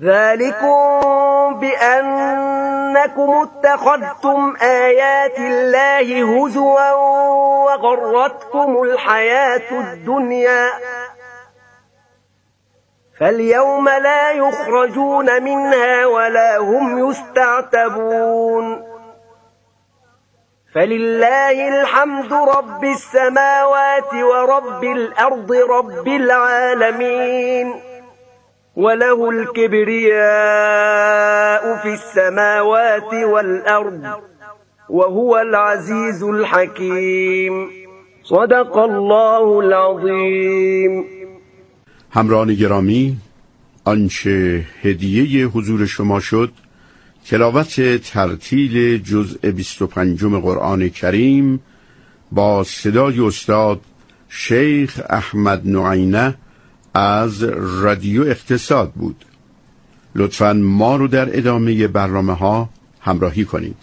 ذلكم بأنكم اتخذتم آيات الله هزوا وغرتكم الحياة الدنيا فاليوم لا يخرجون منها ولا هم يستعتبون فلله الحمد رب السماوات ورب الأرض رب العالمين وله الكبرياء في السماوات والأرض وهو العزيز الحكيم صدق الله العظیم. همراهان گرامی، آنچه هدیه حضور شما شد تلاوت ترتیل جزء 25 قرآن کریم با صدای استاد شیخ احمد نعینه از رادیو اقتصاد بود. لطفاً ما رو در ادامه برنامه ها همراهی کنید.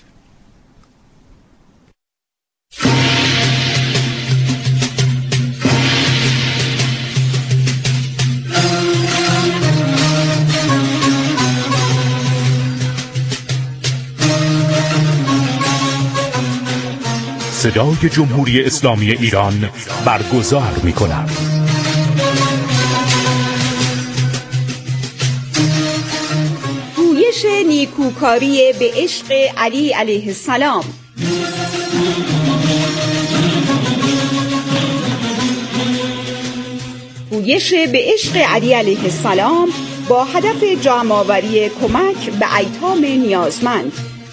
صدای جمهوری اسلامی ایران برگزار می‌کند. گویش نیکوکاری به عشق علی علیه السلام. گویش به عشق علی علیه السلام با هدف جمع‌آوری کمک به ایتام نیازمند.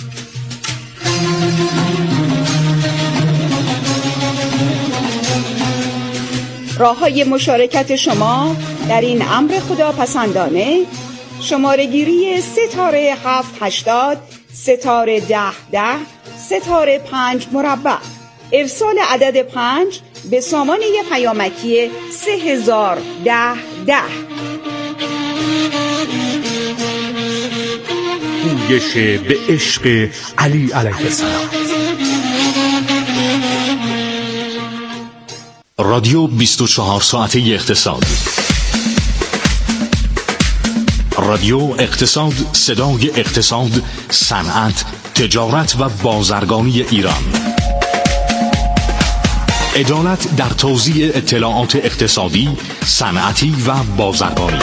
راه‌های مشارکت شما در این امر خداپسندانه شماره‌گیری ستاره 780 ستاره 1010 ستاره 5 مربع، ارسال عدد 5 به سامانه پیامکی 301010. گویش به عشق علی علیه السلام. رادیو 24 ساعته اقتصاد. رادیو اقتصاد، صدای اقتصاد، صنعت، تجارت و بازرگانی ایران. عدالت در توزیع اطلاعات اقتصادی، صنعتی و بازرگانی.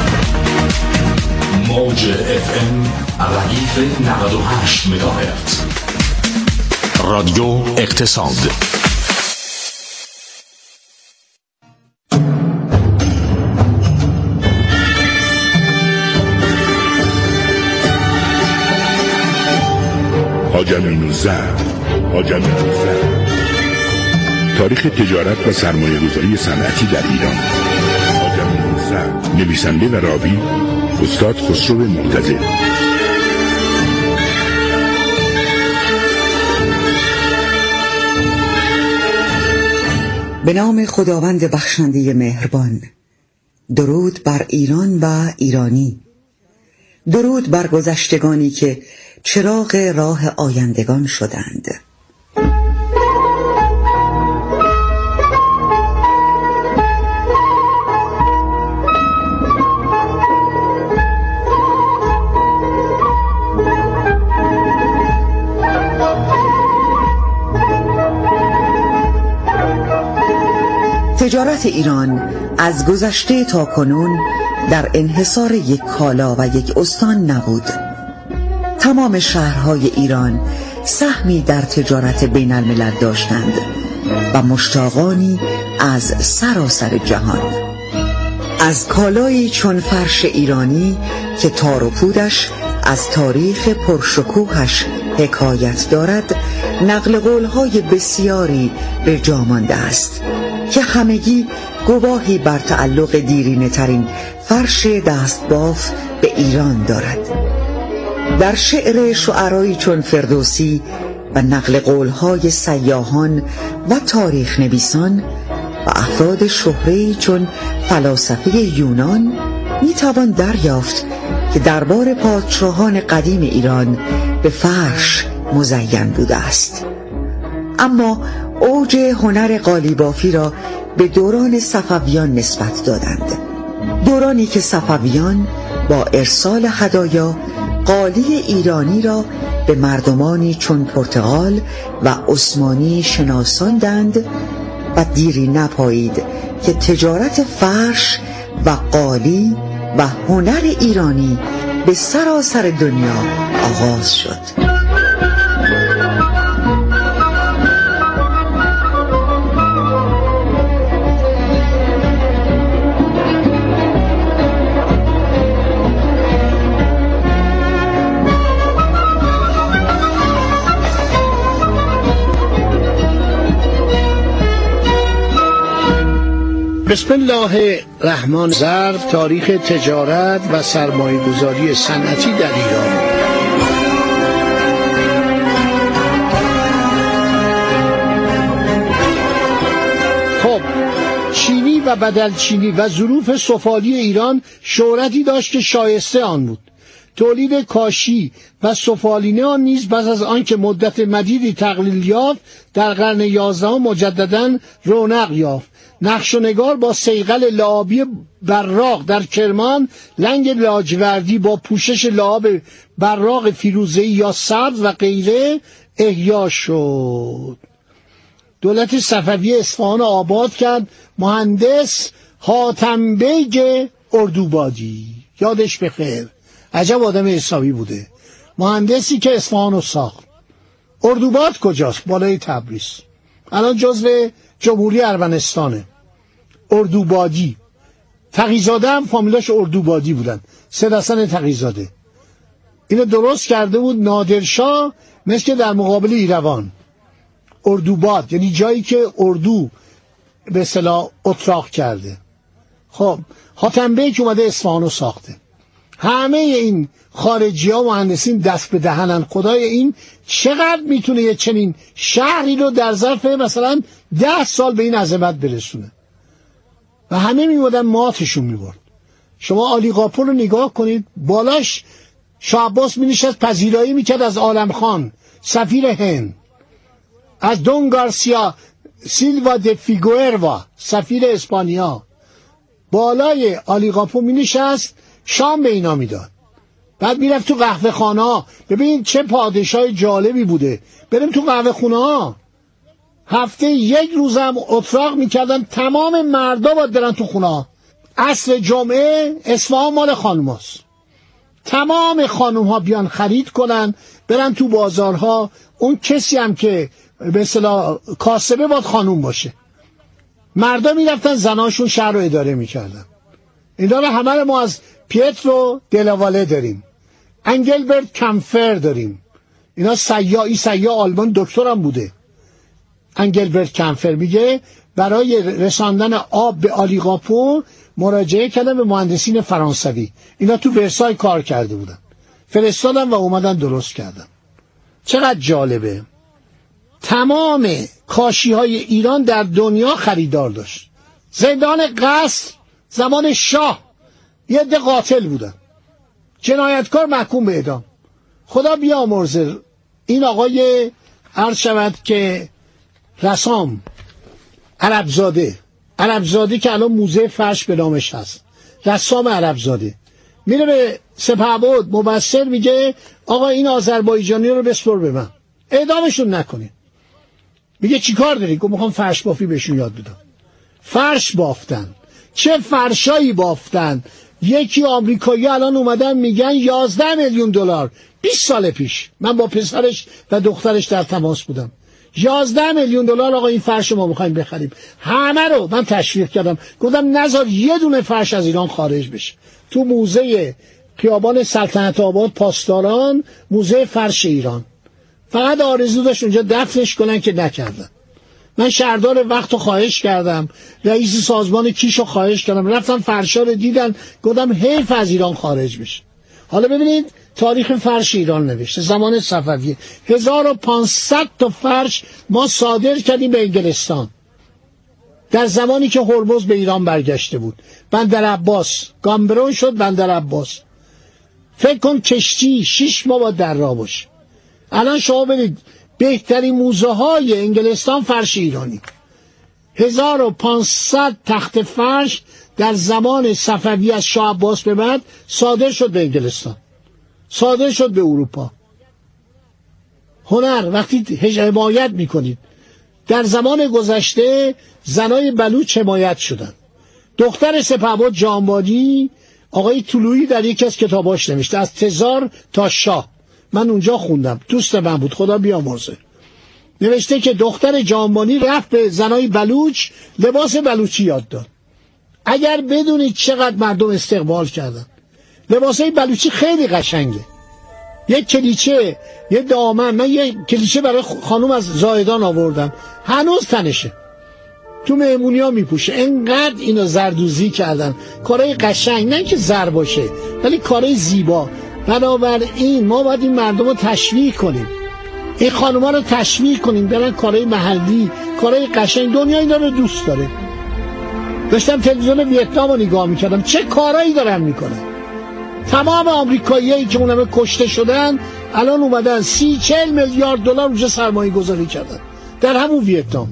موج FM ردیف 98 مگاهرتز. رادیو اقتصاد. حاج امین الزهر. تاریخ تجارت و سرمایه‌گذاری صنعتی در ایران. حاج امین الزهر، نویسنده و راوی استاد خسرو معتزد. به نام خداوند بخشنده مهربان. درود بر ایران و ایرانی. درود بر گذشتگانی که چراغ راه آیندگان شدند. تجارت ایران از گذشته تا کنون در انحصار یک کالا و یک استان نبود. تمام شهرهای ایران سهمی در تجارت بین الملل داشتند و مشتاقانی از سراسر جهان. از کالایی چون فرش ایرانی که تار و پودش از تاریخ پرشکوهش حکایت دارد، نقل قولهای بسیاری به جا مانده است که همگی گواهی بر تعلق دیرینه ترین فرش دستباف به ایران دارد. در شعر شعرایی چون فردوسی و نقل قولهای سیاحان و تاریخ نویسان و افراد شهره‌ای چون فلاسفه یونان میتوان دریافت که دربار پادشاهان قدیم ایران به فرش مزین بوده است. اما اوج هنر قالیبافی را به دوران صفویان نسبت دادند، دورانی که صفویان با ارسال هدایا قالی ایرانی را به مردمانی چون پرتغال و عثمانی شناساندند و دیری نپایید که تجارت فرش و قالی و هنر ایرانی به سراسر دنیا آغاز شد. بسم الله الرحمن الرحیم. تاریخ تجارت و سرمایه‌گذاری صنعتی در ایران. خب، چینی و بدلچینی و ظروف سفالی ایران شهرتی داشت که شایسته آن بود. تولید کاشی و سفالینه آن نیز پس از آنکه مدت مدیدی تقلیل یافت در قرن 11 مجدداً رونق یافت. نقش و نگار با صیقل لعابی براق در کرمان، لنگ لاجوردی با پوشش لعاب براق فیروزه‌ای یا سبز و غیره احیا شد. دولت صفوی اصفهان آباد کرد. مهندس حاتم بیگ اردوبادی، یادش بخیر، عجب آدم حسابی بوده، مهندسی که اصفهان رو ساخت. اردوباد کجاست؟ بالای تبریز، الان جزو جمهوری ارمنستانه. اردوبادی، تقی‌زاده هم فامیلاش اردوبادی بودن، سید حسن تقی‌زاده. اینو درست کرده بود نادرشاه، مثل که در مقابل ایروان. اردوباد یعنی جایی که اردو به اصطلاح اتراق کرده. خب حاتم بیگ اومده اصفهانو ساخته. همه این خارجی ها مهندسین دست به دهنن. خدای این چقدر میتونه یه چنین شهری رو در ظرف مثلا 10 سال به این عظمت برسونه؟ و همه میمودن ماتشون میبرد. شما علی قاپو رو نگاه کنید، بالاش شاه عباس مینشست پذیرایی میکرد از عالم خان سفیر هند، از دون گارسیا سیلوا د فیگوئروا سفیر اسپانیا. بالای علی قاپو مینشست، شام به اینا میداد. بعد میرفت تو قهوه خانه ها. ببین چه پادشاه جالبی بوده. بریم تو قهوه خونه ها، هفته یک روزم اتراق میکردن، تمام مردا باید برن تو خونه ها. عصر جمعه اصفهان مال خانوماست، تمام خانوم ها بیان خرید کنن، برن تو بازارها. اون کسی هم که به اصطلاح کاسبه باید خانوم باشه. مردا میرفتن، زناشون شهر رو اداره میکردن. اینا رو همه ما از پیترو دلواله داریم، انگلبرت کمفر داریم. اینا سیاح آلمان، دکترم بوده. انگلبرت کمفر میگه برای رساندن آب به علی قاپو مراجعه کردن به مهندسین فرانسوی. اینا تو ورسای کار کرده بودن، فرستادن و اومدن درست کردن. چقدر جالبه. تمام کاشی های ایران در دنیا خریدار داشت. زندان قصر زمان شاه یه عده قاتل بودن، جنایتکار محکوم به اعدام. خدا بیامرزه این آقای عرض شود که رسام عربزاده که الان موزه فرش به نامش هست، رسام عربزاده، میره به سپهبد مبصر میگه آقا این آذربایجانی رو بسپر به من، اعدامشون نکنین. میگه چی کار داری؟ گفت میخوام فرش بافی بهشون یاد بدم. فرش بافتن. چه فرشایی بافتن! یکی آمریکایی الان اومدن میگن 11 میلیون دلار. 20 سال پیش من با پسرش و دخترش در تماس بودم. 11 میلیون دلار آقا این فرش ما میخوایم بخریم. همه رو من تشویق کردم، گفتم نذار یه دونه فرش از ایران خارج بشه. تو موزه خیابان سلطنت آباد پاسداران، موزه فرش ایران، فقط آرزو داشت اونجا دفنش کنن که نکردن. من شهردار وقت رو خواهش کردم، رئیس سازمان کیش رو خواهش کردم، رفتم فرشا رو دیدن، گفتم حیف از ایران خارج بشه. حالا ببینید تاریخ فرش ایران نوشته زمان صفوی 1500 تا فرش ما صادر کردیم به انگلستان در زمانی که هرمز به ایران برگشته بود. بندر عباس گامبرون شد بندر عباس. فکر کن کشتی 6 ماه با در راه باشه. الان شما برید بهترین موزه های انگلستان فرش ایرانی. 1500 تخت فرش در زمان صفوی از شاه عباس به بعد صادر شد به انگلستان، صادر شد به اروپا. هنر وقتی حمایت میکنید، در زمان گذشته زنای بلوچ حمایت شدن. دختر سپهبد جهانبانی آقای طلویی در یکی از کتاباش نوشته، از تزار تا شاه، من اونجا خوندم، دوست من بود، خدا بیامرزه، نوشته که دختر جهانبانی رفت به زنای بلوچ لباس بلوچی یاد داد. اگر بدونید چقدر مردم استقبال کردن. لباسای بلوچی خیلی قشنگه، یک کلیچه، یه دامن. من یه کلیچه برای خانوم از زاهدان آوردم، هنوز تنشه، تو مهمونی ها میپوشه. انقدر اینو زردوزی کردن، کارهای قشنگ، نه که زر باشه ولی کارهای زیبا. بنابراین ما باید این مردم رو تشویق کنیم، این خانوما رو تشویق کنیم برن کارهای محلی، کارهای قشنگ. دنیا اینا رو دوست داره. داشتم تلویزیون ویتنام رو نگاه میکردم، چه کارهایی دارن میکنن. تمام آمریکاییایی که اونم کشته شدن الان اومدن 30-40 میلیارد دلار اونجا سرمایه گذاری کردن در همون ویتنام.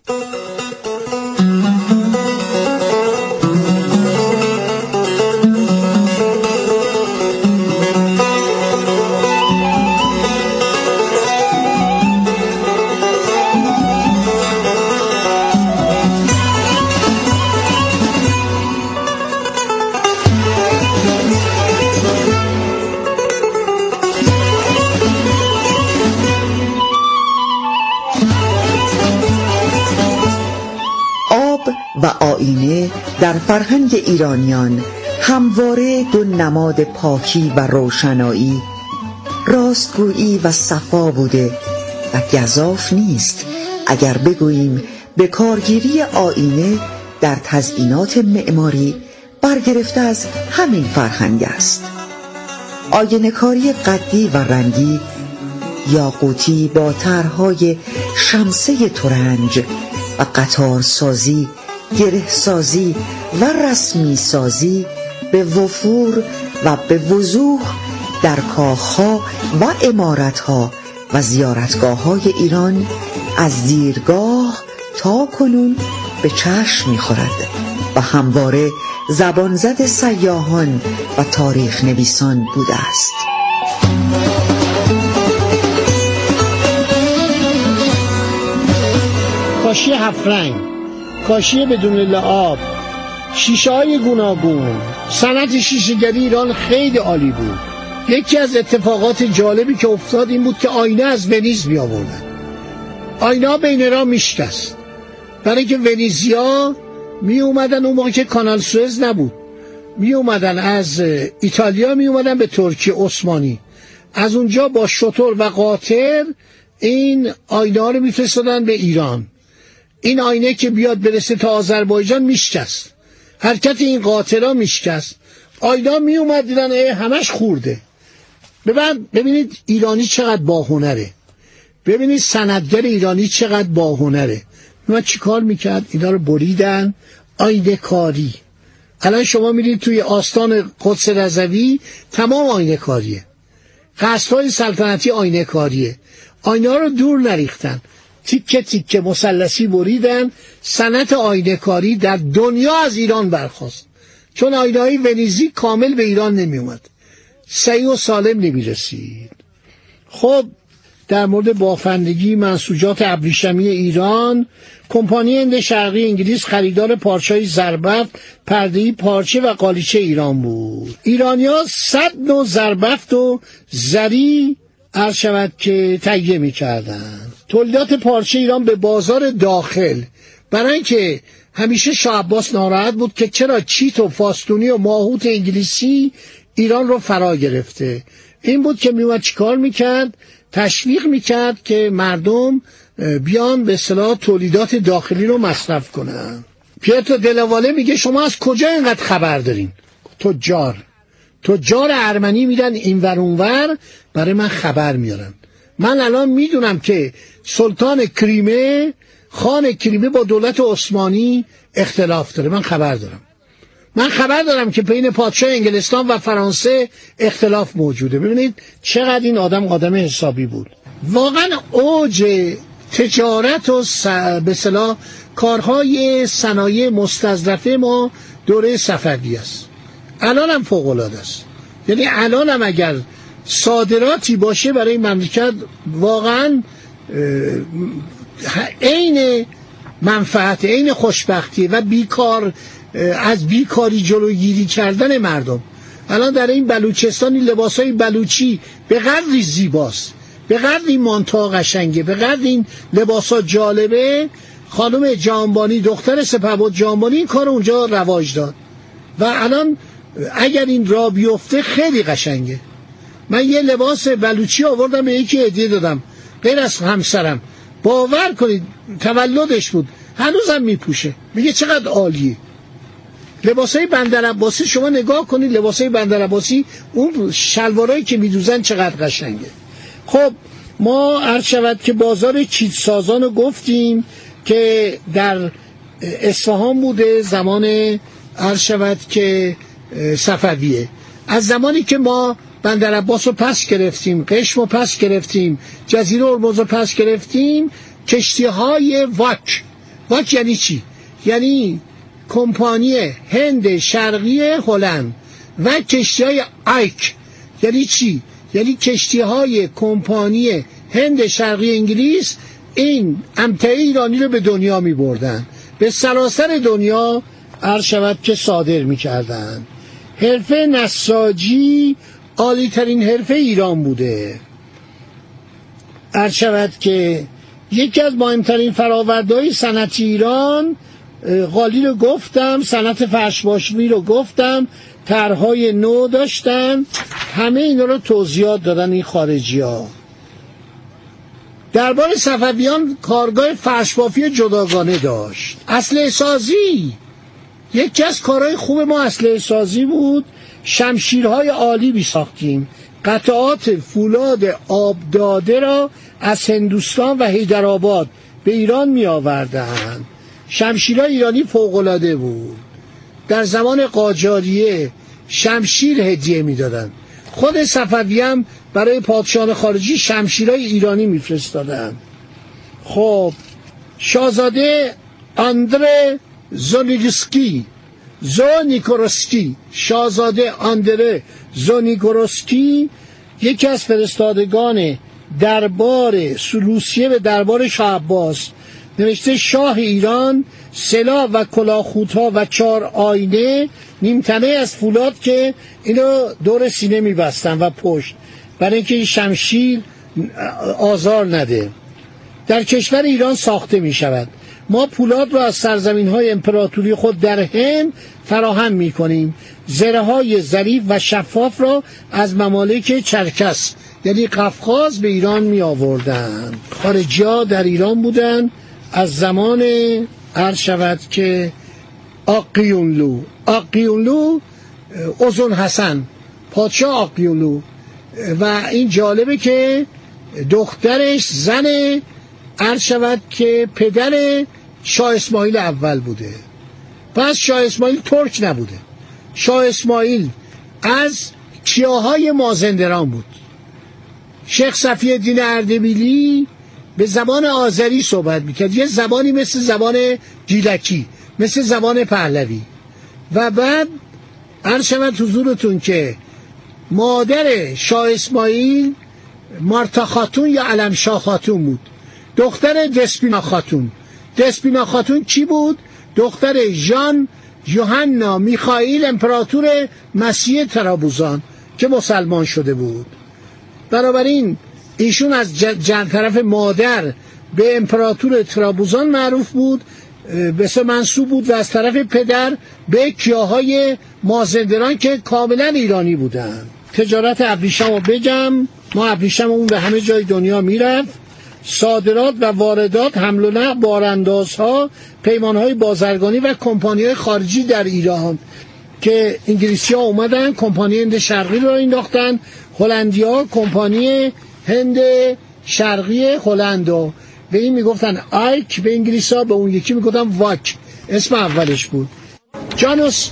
و آینه در فرهنگ ایرانیان همواره دو نماد پاکی و روشنایی، راستگویی و صفا بوده و گزاف نیست اگر بگوییم به کارگیری آینه در تزیینات معماری برگرفته از همین فرهنگ است. آینه کاری قدی و رنگی، یاقوتی با طرح‌های شمسه ترنج و قطارسازی، گره سازی و رسمی سازی به وفور و به وضوح در کاخها و عمارتها و زیارتگاه‌های ایران از دیرگاه تا کنون به چشم می‌خورد و همواره زبانزد سیاحان و تاریخ نویسان بوده است. کاشی هفت رنگ، کاشی بدون لعاب، شیشه های گوناگون. صنعت شیشه‌گری ایران خیلی عالی بود. یکی از اتفاقات جالبی که افتاد این بود که آینه از ونیز می آوردن. آینه بین راه میشکست، برای که ونیزیا می اومدن اون موقع که کانال سوئز نبود، می اومدن از ایتالیا می اومدن به ترکیه عثمانی، از اونجا با شتر و قاطر این آینه ها رو میفرستادن به ایران. این آینه که بیاد برسه تا آذربایجان میشکست، حرکت این قاطرها میشکست، آینه می اومد دیدن همش خورده. ببینید ایرانی چقدر با هنره، ببینید صنعتگر ایرانی چقدر با هنره. من چی کار میکرد؟ اینا رو بریدن، آینه کاری. الان شما میرید توی آستان قدس رضوی تمام آینه کاریه، قصرهای سلطنتی آینه کاریه. آینه ها رو دور نریختن، تیکه تیکه مثلثی بریدن. صنعت آینه کاری در دنیا از ایران برخاست، چون آینه های ونیزی کامل به ایران نمی اومد، صحیح و سالم نمی رسید. خب در مورد بافندگی منسوجات ابریشمی ایران، کمپانی هند شرقی انگلیس خریدار پارچه‌های زربفت، پرده‌ای، پارچه و قالیچه ایران بود. ایرانی‌ها 100 نوع زربفت و زری عرض شود که تهیه می‌کردن. تولیدات پارچه ایران به بازار داخل، برای اینکه همیشه شاه عباس ناراحت بود که چرا چیت و فاستونی و ماهوت انگلیسی ایران رو فرا گرفته. این بود که میومد چیکار میکرد؟ تشویق میکرد که مردم بیان به اصطلاح تولیدات داخلی رو مصرف کنن. پیترو دلواله میگه شما از کجا اینقدر خبر دارین؟ تجار ارمنی میرن اینور اونور برای من خبر میارن. من الان میدونم که سلطان کریمه، خان کریمه با دولت عثمانی اختلاف داره. من خبر دارم که بین پادشاه انگلستان و فرانسه اختلاف موجوده. ببینید چقدر این آدم حسابی بود. واقعا اوج تجارت و به اصطلاح کارهای صنایع مستظرفه ما دوره صفوی است. الان هم فوق العاده است. یعنی الان هم اگر صادراتی باشه برای مملکت واقعا عین منفعت، عین خوشبختی و از بیکاری جلوگیری کردن مردم. الان در این بلوچستانی لباسای بلوچی به قدری زیباست، به قدری مانتوها قشنگه، به قدری این لباسا جالبه. خانم جهانبانی، دختر سپهبد جهانبانی، این کار اونجا رواج داد و الان اگر این را بیفته خیلی قشنگه. من یه لباس بلوچی آوردم به یکی هدیه دادم، غیر از همسرم، باور کنید تولدش بود، هنوزم میپوشه، میگه چقدر عالیه. لباسای بندرعباسی شما نگاه کنید، لباسای بندرعباسی اون شلوارایی که میدوزن چقدر قشنگه. خب ما عرض شود که بازار چیتسازان رو گفتیم که در اصفهان بوده زمان عرض شود که صفویه. از زمانی که ما بندرعباس رو پس گرفتیم، قشم رو پس گرفتیم، جزیره هرمز رو پس گرفتیم، کشتی های واک یعنی چی؟ یعنی کمپانی هند شرقی هلند و کشتی های آیک یعنی چی؟ یعنی کشتی های کمپانی هند شرقی انگلیس این امتعه ایرانی رو به دنیا می بردن، به سراسر دنیا عرض شود که صادر می کردن. حرفه نساجی عالی ترین حرفه ایران بوده. عرض شود که یکی از مهمترین فرآورده‌های صنعتی ایران، قالی رو گفتم، صنعت فرش‌بافی رو گفتم، طرح‌های نو داشتن، همه اینا رو توضیحات دادن این خارجی‌ها. دربار صفویان کارگاه فرش‌بافی جداگانه داشت. اسلحه سازی یکی از کارهای خوب ما اسلحه سازی بود. شمشیرهای عالی بیساختیم. قطعات فولاد آبداده را از هندوستان و حیدرآباد به ایران می آوردند. شمشیرهای ایرانی فوق‌العاده بود. در زمان قاجاریه شمشیر هدیه می دادن. خود صفوی هم برای پادشاهان خارجی شمشیرهای ایرانی می فرستادن. خب شاهزاده آندره زونیگورسکی، شاهزاده آندره زونیگورسکی یکی از فرستادگان دربار سلوسیه به دربار شاه عباس، نوشته شاه ایران سلاح و کلاهخودها و 4 آینه نیمتنه از فولاد که اینو دور سینه میبستن و پشت، برای اینکه این شمشیر آزار نده، در کشور ایران ساخته می شود. ما پولاد را از سرزمین‌های امپراتوری خود در هند فراهم می‌کنیم. زره‌های ظریف و شفاف را از ممالک چرکس یعنی قفقاز به ایران می‌آوردند. خارجی‌ها در ایران بودند از زمان عرض شود که آقیونلو اوزون حسن، پادشاه آقیونلو، و این جالبه که دخترش زن عرض شود که پدر شاه اسماعیل اول بوده. پس شاه اسماعیل ترک نبوده، شاه اسماعیل از کیاهای مازندران بود. شیخ صفی‌الدین اردبیلی به زبان آذری صحبت میکرد، یه زبانی مثل زبان گیلکی، مثل زبان پهلوی. و بعد عرض شود حضورتون که مادر شاه اسماعیل مارتا خاتون یا علمشاه خاتون بود، دختر دسپینا خاتون کی بود؟ دختر ژان یوحنا میخائیل امپراتور مسیح ترابوزان که مسلمان شده بود. بنابراین ایشون از طرف مادر به امپراتور ترابوزان معروف بود، به منسوب بود، و از طرف پدر به کیاهای مازندران که کاملا ایرانی بودن. تجارت ابریشم رو بگم، ما ابریشم اون به همه جای دنیا میرفت. صادرات و واردات، حمل و نقل، باراندازها، پیمانهای بازرگانی و کمپانی‌های خارجی در ایران که انگلیسی‌ها اومدن کمپانی هند شرقی رو انداختن، هلندی‌ها کمپانی هند شرقی هلندو به این میگفتن آیک به انگلیسی‌ها، به اون یکی میگفتن واک، اسم اولش بود. جانوس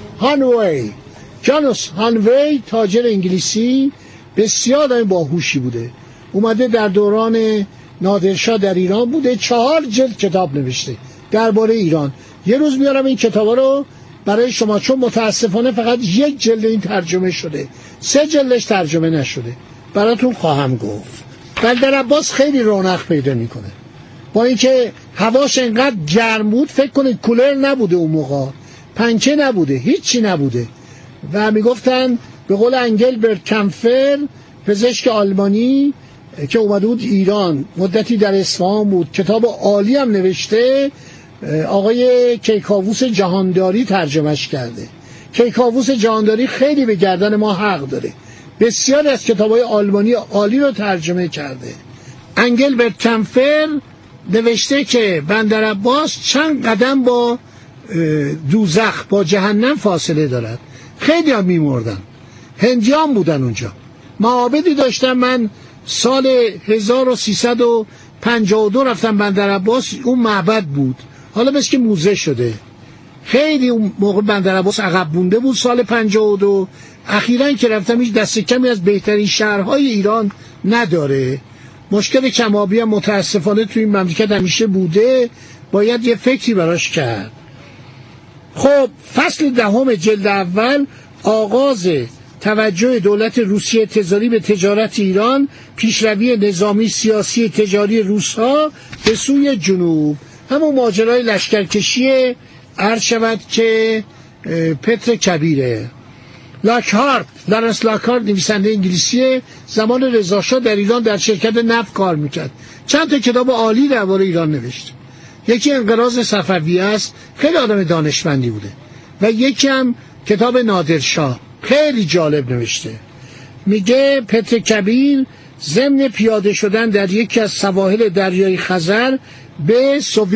هانوی تاجر انگلیسی بسیار باهوشی بوده، اومده در دوران نادرشاه در ایران بوده، 4 جلد کتاب نوشته درباره ایران. یه روز میارم این کتابا رو برای شما، چون متاسفانه فقط 1 جلد این ترجمه شده، 3 جلدش ترجمه نشده، براتون خواهم گفت. بندر عباس خیلی رونق پیدا میکنه، با اینکه هواش انقدر گرم بود، فکر کنید کولر نبوده اون موقع، پنکه نبوده، هیچی نبوده و میگفتن به قول انگلبرت کمفر پزشک آلمانی که اومده بود ایران، مدتی در اصفهان بود، کتاب عالی هم نوشته، آقای کیکاووس جهانداری ترجمهش کرده. کیکاووس جهانداری خیلی به گردن ما حق داره، بسیاری از کتاب‌های آلمانی عالی رو ترجمه کرده. انگلبرت کمفر نوشته که بندر عباس چند قدم با دوزخ، با جهنم فاصله دارد. خیلی هم می‌مردن، هندیان بودن اونجا، معابدی داشتن. من سال 1352 رفتم بندر عباس، اون معبد بود، حالا مثل که موزه شده. خیلی اون موقع بندر عباس عقب مونده بود. سال 52 اخیراً که رفتم هیچ دست کمی از بهترین شهرهای ایران نداره. مشکل کم‌آبی هم متاسفانه توی این مملکت همیشه بوده، باید یه فکری براش کرد. خب فصل 10 جلد اول، آغاز توجه دولت روسیه تزاری به تجارت ایران، پیشروی نظامی سیاسی تجاری روس‌ها به سوی جنوب، همون ماجرای لشکرکشی عرض شود که پتر کبیره. لاکهارت، لارنس لاکهارت نویسنده انگلیسی، زمان رضاشاه در ایران در شرکت نفت کار میکرد، چند تا کتاب عالی درباره ایران نوشت. یکی انقراض صفویه است، خیلی آدم دانشمندی بوده، و یکی هم کتاب نادرشاه، خیلی جالب نوشته. میگه پتر کبیر ضمن پیاده شدن در یکی از سواحل دریای خزر به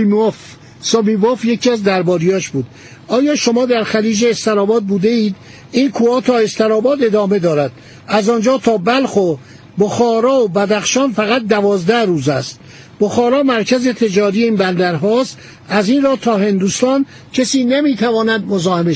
سوبیموف یکی از درباریاش بود. آیا شما در خلیج استراباد بوده اید؟ این کوه تا استراباد ادامه دارد، از آنجا تا بلخ و بخارا و بدخشان فقط 12 روز است. بخارا مرکز تجاری این بندرهاست، از این را تا هندوستان کسی نمیتواند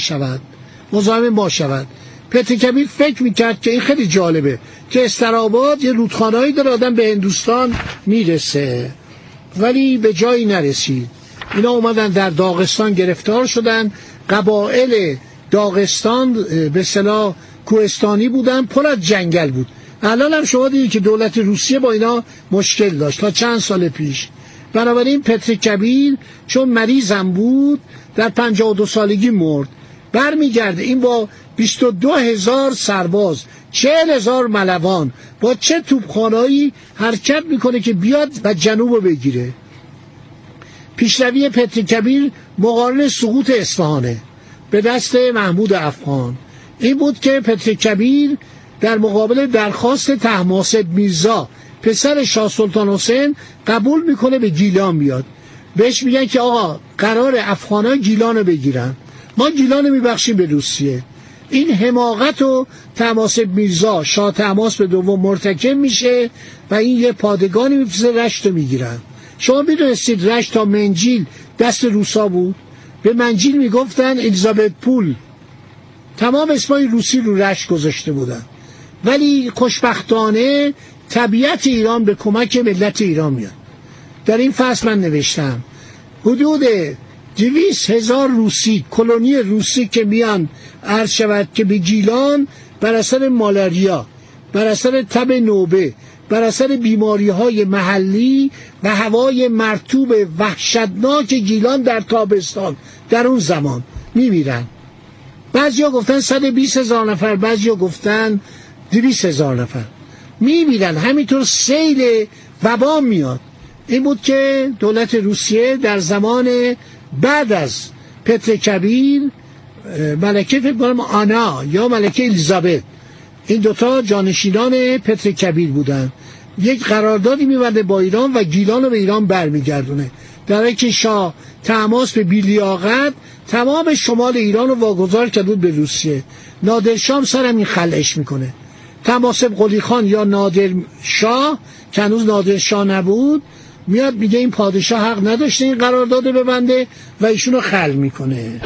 مزاحم ما شود. پتر کبیر فکر میکرد که این خیلی جالبه که استراباد یه رودخانه‌ای داره، آدم به هندوستان میرسه، ولی به جایی نرسید. اینا اومدن در داغستان گرفتار شدن. قبایل داغستان به اصطلاح کوهستانی بودن، پر از جنگل بود. الان هم شما دیدید که دولت روسیه با اینا مشکل داشت تا چند سال پیش. بنابراین پتر کبیر چون مریضم بود در 52 سالگی مرد. برمیگرده این با 22,000 سرباز، 40,000 ملوان، با چه توپخانه‌ای حرکت میکنه که بیاد و جنوب بگیره. پیشروی پتر کبیر مقارن سقوط اصفهانه به دست محمود افغان. این بود که پتر کبیر در مقابل درخواست طهماسب میرزا پسر شاه سلطان حسین قبول میکنه به گیلان بیاد. بهش میگن که آقا قرار افغان‌ها گیلان رو بگیرن، ما گیلان رو میبخشیم به روسیه. این حماقت و طهماسب میرزا شاه طهماسب دوم مرتکب میشه و این یه پادگانی میفرسته، رشت رو میگیرن. شما میدونستید رشت تا منجیل دست روسا بود؟ به منجیل میگفتن الیزابت پول، تمام اسمای روسی رو رشت گذاشته بودن. ولی خوشبختانه طبیعت ایران به کمک ملت ایران میاد. در این فصل من نوشتم حدود 200,000 روسی، کلونی روسی که میان عرض شود که به گیلان بر اثر مالاریا، بر اثر تب نوبه، بر اثر بیماری‌های محلی و هوای مرطوب وحشتناک گیلان در تابستان در اون زمان میمیرن. بعضیا گفتن 120,000 نفر، بعضیا گفتن 200,000 نفر میمیرن. همینطور سیل وبا میاد. این بود که دولت روسیه در زمان بعد از پتر کبیر، ملکه فکر کنم آنا یا ملکه الیزابت، این دوتا جانشینان پتر کبیر بودن، یک قراردادی می‌بنده با ایران و گیلان رو به ایران برمیگردونه، در حالی که شاه طهماسب به بی‌لیاقت تمام شمال ایران رو واگذار کرد به روسیه. نادرشاه سرم این خلعش میکنه. طهماسب قلی خان یا نادرشاه که هنوز نادرشاه نبود میاد میگه این پادشاه حق نداشته این قرارداد رو ببنده و ایشون رو خلع میکنه.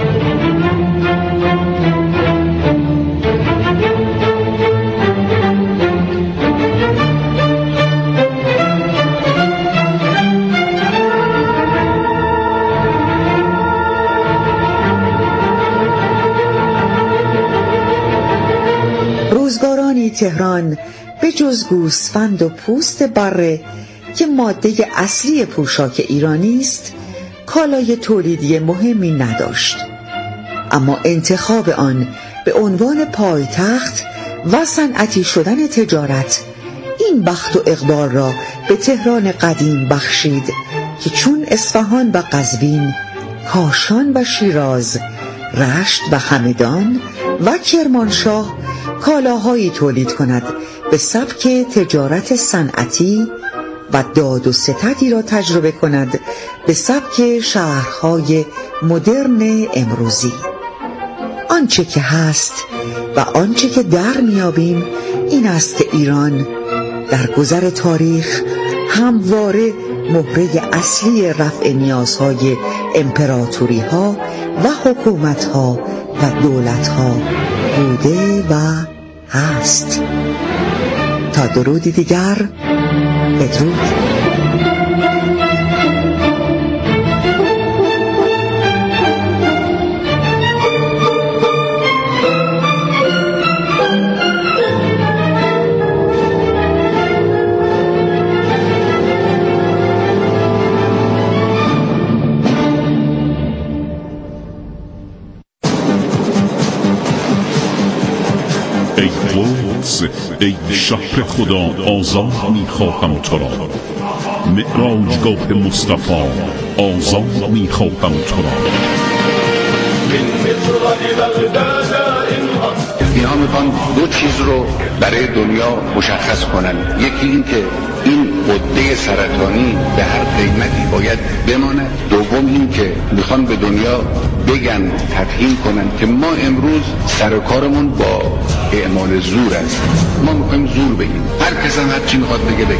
زمانی تهران به جز گوسفند و پوست بره که ماده اصلی پوشاک ایرانی است کالای تولیدی مهمی نداشت، اما انتخاب آن به عنوان پایتخت و صنعتی شدن تجارت این بخت و اقبال را به تهران قدیم بخشید که چون اصفهان و قزوین، کاشان و شیراز، رشت و همدان و کرمانشاه کالاهایی تولید کند به سبک تجارت صنعتی و داد و ستدی را تجربه کند به سبک شهرهای مدرن امروزی. آنچه که هست و آنچه که در میابیم این است که ایران در گذر تاریخ همواره مهره اصلی رفع نیازهای امپراتوری ها و حکومت ها و دولت ها بوده و هست. تا درودی دیگر، بدرود. ای قدس، ای شهر خدا، آزاد میخواهم تو را. معراجگاه مصطفی، آزاد میخواهم تو را. اینها میخوان دو چیز رو برای دنیا مشخص کنن. یکی این که این غده سرطانی به هر قیمتی باید بماند. دوم این که میخوان به دنیا بگن، تفهیم کنن که ما امروز سر کارمون با اعمال زور است. ما میخوایم زور بگیم، هر کس هم هر چی میخواد بگه.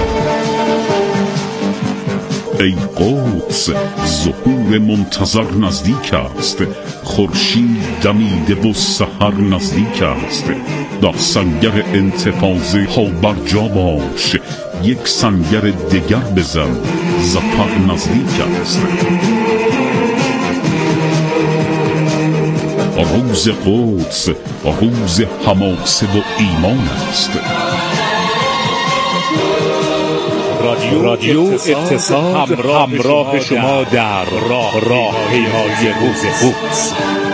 ای قدس، ظهور منتظر نزدیک است. خورشید دمیده و سحر نزدیک است. در سنگر انتفاضه ها برجا باش، یک سنگر دیگر بزن، ظفر نزدیک است. روز قدس روز حماسه و ایمان است. رادیو اقتصاد همراه شما در راه پیمایی روز قدس.